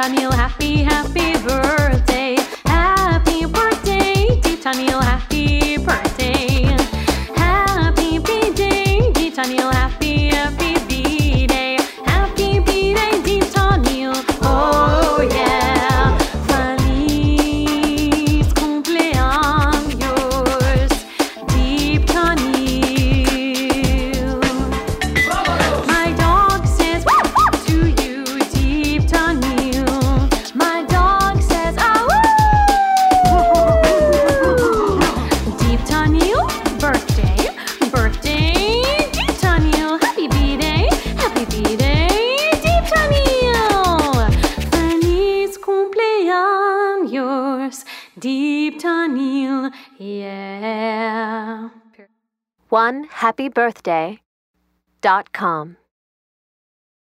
Tanil, happy birthday. Happy birthday, Deep Tanil, happy birthday. Happy B-Day, Deep Tanil, happy B-Day. Happy B-Day, Deep Tanil, oh yeah. Feliz cumpleaños, Deep Tanil. My dog says to you, Deep Tanil. My dog says Deep Tanil, birthday, Deep Tanil, happy B-Day, Deep Tanil. Feliz cumpleaños, Deep Tanil, yeah. OneHappyBirthday.com